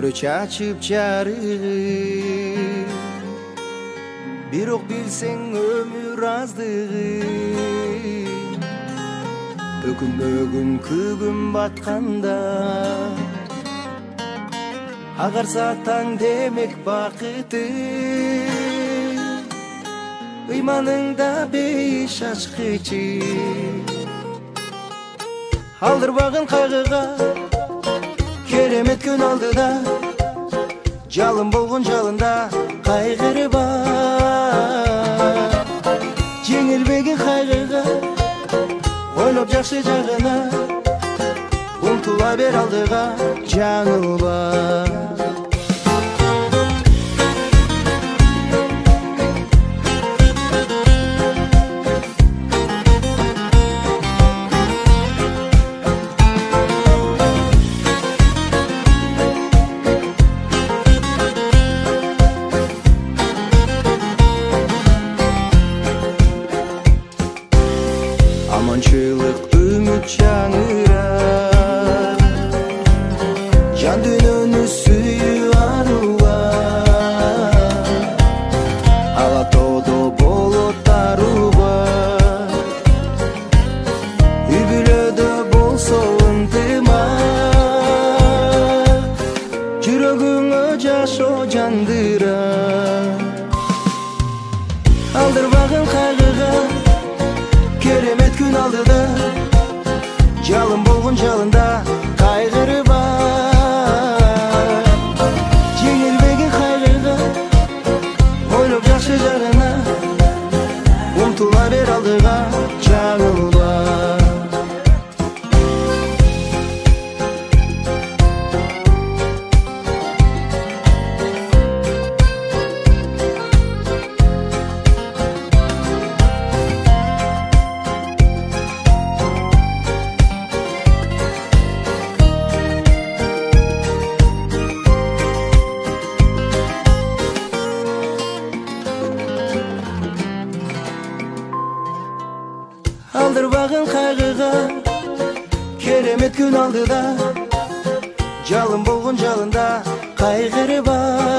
чачып жарыгы, бирок билсең өмүр аздыгы. Өкүнбөгүн күгүм батканда, агарса таң демек бакыты. Ыйманыңда бейиш ачкычы, алдырбагын кайгыга, керемет күн алдыда. Жалын болгон жалында кайгырба, жеңилбеген кайгыга, ойлоп жакшы жагына. Умтула бер алдыга, жаңылба. Аманчылык үмүт жаңырар, жан дүйнөнү сүйүү арулар. Алатоодо болот арубар, үй бүлөдө болсо ынтымак. Жүрөгүңө жашоо жандырар, алдырбагын кайгыга, керемет күн алдыда. Жалын болгон жалында кайгырба, жеңилбеген кайгыга, ойлоп жакшы жагына. Умтула бер алдыга, жаңылба. Алдырбагын кайгыга, керемет күн алдыда. Жалын болгон жалында кайгырба,